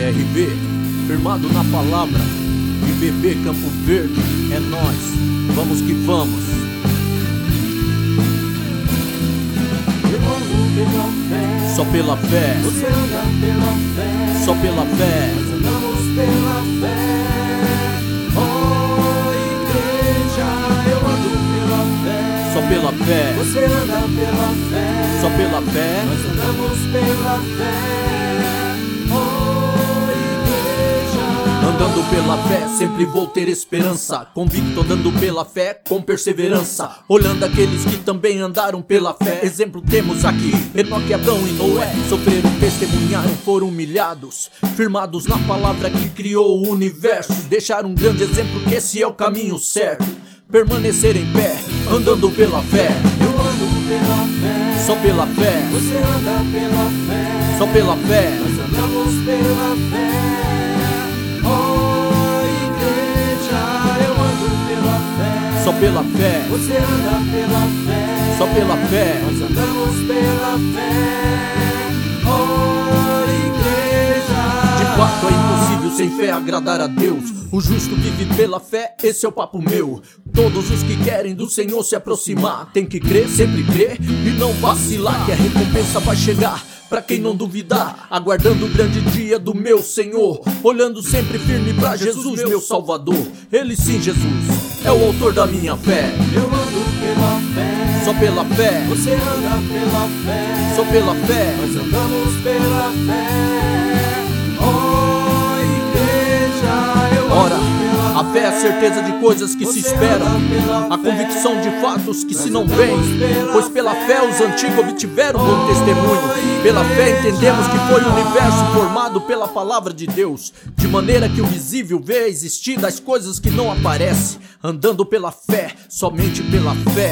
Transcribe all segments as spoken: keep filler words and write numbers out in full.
R V, firmado na palavra, I B B Campo Verde, é nós, vamos que vamos. Eu ando pela fé, Só pela fé, você anda pela fé, só pela fé, nós andamos pela fé. Oh, igreja, eu ando pela fé, só pela fé, você anda pela fé, só pela fé. nós andamos pela fé. Oh, igreja, Andando pela fé, sempre vou ter esperança. Convicto andando pela fé, com perseverança. Olhando aqueles que também andaram pela fé. Exemplo temos aqui, Enoque, Abrão e Noé. Sofreram, testemunharam, foram humilhados, firmados na palavra que criou o universo. Deixaram um grande exemplo que esse é o caminho certo. Permanecer em pé, andando pela fé. eu ando pela fé, Só pela fé, você anda pela fé, só pela fé. nós andamos pela fé. Oh, igreja, eu ando pela fé, Só pela fé, você anda pela fé, só pela fé. nós andamos pela fé. Oh, igreja, De fato é impossível sem fé agradar a Deus. O justo vive pela fé, esse é o papo meu. Todos os que querem do Senhor se aproximar tem que crer, sempre crer e não vacilar, que a recompensa vai chegar pra quem não duvidar, aguardando o grande dia do meu Senhor, olhando sempre firme pra Jesus, meu Salvador. Ele sim, Jesus, é o autor da minha fé. eu ando pela fé, Só pela fé, você anda pela fé, só pela fé. nós andamos pela fé. Oh, igreja, eu Ora, ando pela a fé é a certeza de coisas que se esperam, a convicção de fatos que se não veem, pois pela fé os antigos obtiveram bom testemunho. Pela fé entendemos que foi o universo formado pela palavra de Deus, de maneira que o visível vê existir das coisas que não aparecem, andando pela fé, somente pela fé.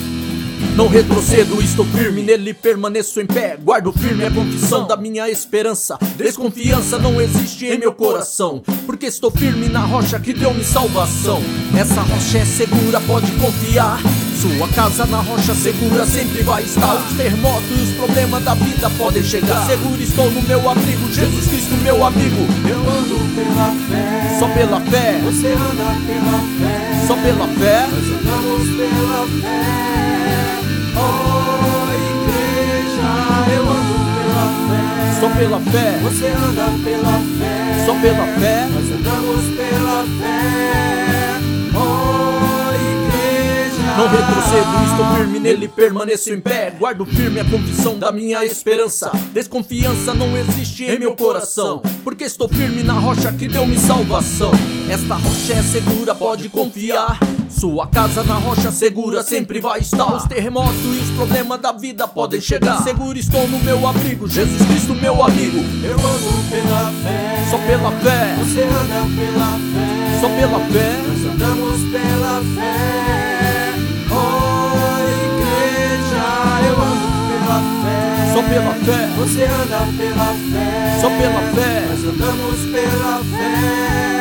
Não retrocedo, estou firme, nele permaneço em pé. Guardo firme a confissão da minha esperança. Desconfiança não existe em meu coração, porque estou firme na rocha que deu-me salvação. Essa rocha é segura, pode confiar. Sua casa na rocha segura sempre vai estar. Os terremotos e os problemas da vida podem chegar. Seguro estou no meu abrigo, Jesus Cristo meu amigo. eu ando pela fé, Só pela fé, você anda pela fé, só pela fé. nós andamos pela fé. Oh, igreja, eu ando pela fé, Só pela fé, você anda pela fé, só pela fé. nós andamos pela fé. Oh, igreja, Não retrocedo, estou firme nele, permaneço em pé. Guardo firme a convicção da minha esperança. Desconfiança não existe em meu coração, porque estou firme na rocha que deu-me salvação. Esta rocha é segura, pode confiar. Sua casa na rocha segura sempre vai estar. Os terremotos e os problemas da vida podem chegar. Seguro estou no meu abrigo, Jesus Cristo meu amigo. eu ando pela fé, Só pela fé, você anda pela fé, só pela fé. nós andamos pela fé. Oh, igreja, eu ando pela fé, Só pela fé, você anda pela fé, só pela fé. nós andamos pela fé.